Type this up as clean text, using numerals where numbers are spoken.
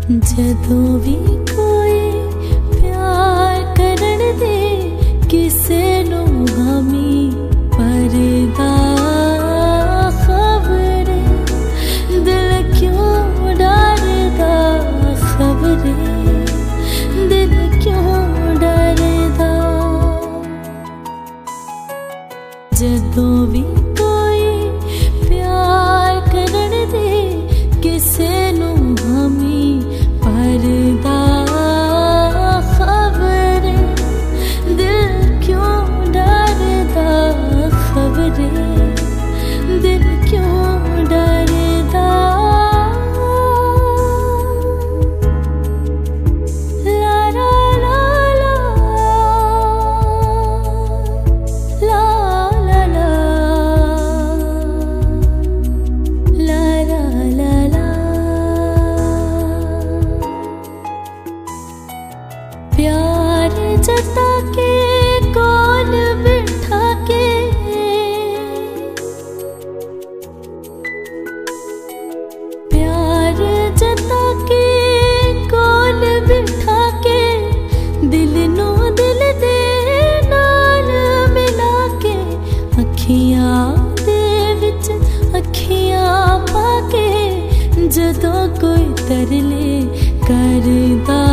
जदों भी कोई प्यार करन दे किसे नू हामी परदा खबरे दिल क्यों डरदा खबरे दिल क्यों डरदा जदों भी कोई प्यार करन दे किसे नू हामी परदा खबरे दिल क्यों डरदा खबरे दिल क्यों डरदा ला ला ला ला ला ला ला ला ला ला प्यार जता के कौन बिठा के प्यार जता के कौन बिठा के दिल नू दिल दे नाल मिला के अखियां दे विच अखियां पा के जदों कोई तरले करदा